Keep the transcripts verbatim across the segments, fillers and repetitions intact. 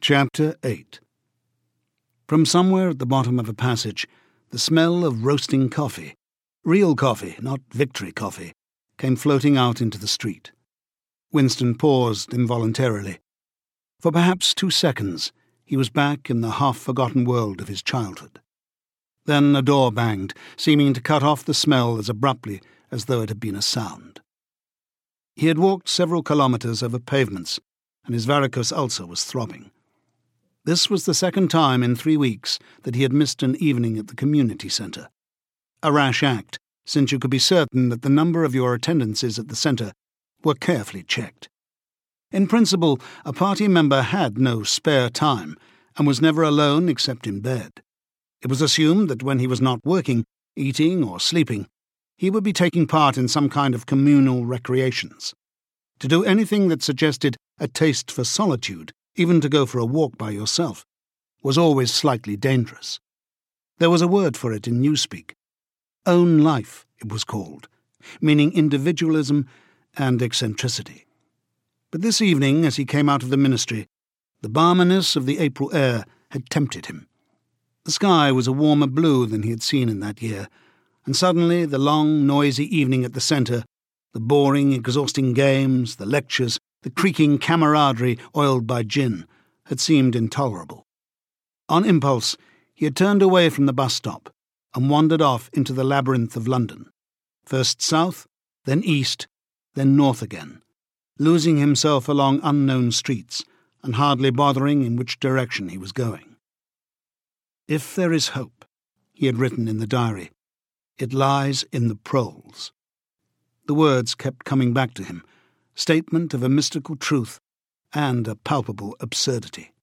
Chapter eight. From somewhere at the bottom of a passage, the smell of roasting coffee, real coffee, not victory coffee, came floating out into the street. Winston paused involuntarily. For perhaps two seconds, he was back in the half-forgotten world of his childhood. Then a door banged, seeming to cut off the smell as abruptly as though it had been a sound. He had walked several kilometres over pavements, and his varicose ulcer was throbbing. This was the second time in three weeks that he had missed an evening at the community centre. A rash act, since you could be certain that the number of your attendances at the centre were carefully checked. In principle, a party member had no spare time and was never alone except in bed. It was assumed that when he was not working, eating or sleeping, he would be taking part in some kind of communal recreations. To do anything that suggested a taste for solitude, even to go for a walk by yourself, was always slightly dangerous. There was a word for it in Newspeak. Own life, it was called, meaning individualism and eccentricity. But this evening, as he came out of the ministry, the balminess of the April air had tempted him. The sky was a warmer blue than he had seen in that year, and suddenly the long, noisy evening at the centre, the boring, exhausting games, the lectures, the creaking camaraderie oiled by gin, had seemed intolerable. On impulse, he had turned away from the bus stop and wandered off into the labyrinth of London, first south, then east, then north again, losing himself along unknown streets and hardly bothering in which direction he was going. If there is hope, he had written in the diary, it lies in the proles. The words kept coming back to him, statement of a mystical truth and a palpable absurdity.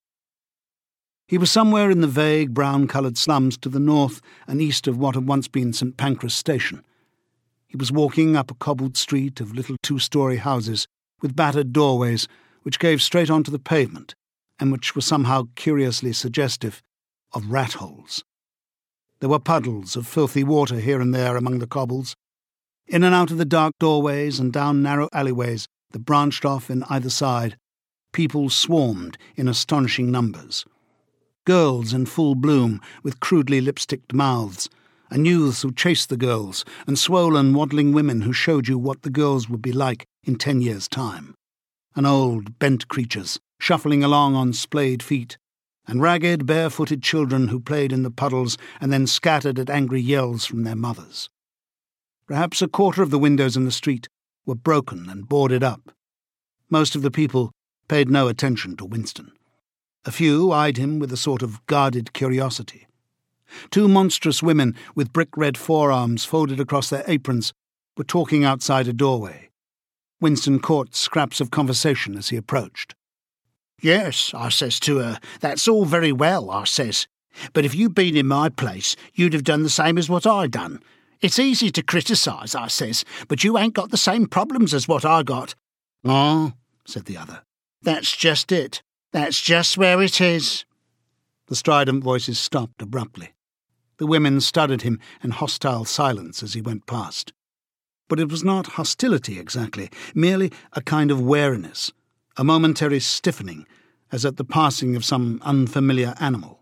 He was somewhere in the vague brown-coloured slums to the north and east of what had once been St Pancras Station. He was walking up a cobbled street of little two-storey houses with battered doorways which gave straight onto the pavement and which were somehow curiously suggestive of rat-holes. There were puddles of filthy water here and there among the cobbles. In and out of the dark doorways and down narrow alleyways that branched off in either side, people swarmed in astonishing numbers. Girls in full bloom, with crudely lipsticked mouths, and youths who chased the girls, and swollen, waddling women who showed you what the girls would be like in ten years' time, and old, bent creatures shuffling along on splayed feet, and ragged, bare-footed children who played in the puddles and then scattered at angry yells from their mothers. Perhaps a quarter of the windows in the street were broken and boarded up. Most of the people paid no attention to Winston. A few eyed him with a sort of guarded curiosity. Two monstrous women with brick-red forearms folded across their aprons were talking outside a doorway. Winston caught scraps of conversation as he approached. "Yes," I says to her, "that's all very well," I says. "But if you'd been in my place, you'd have done the same as what I done. It's easy to criticise," I says, "but you ain't got the same problems as what I got." "Oh," said the other. "That's just it. That's just where it is." The strident voices stopped abruptly. The women studied him in hostile silence as he went past. But it was not hostility exactly, merely a kind of wariness, a momentary stiffening, as at the passing of some unfamiliar animal.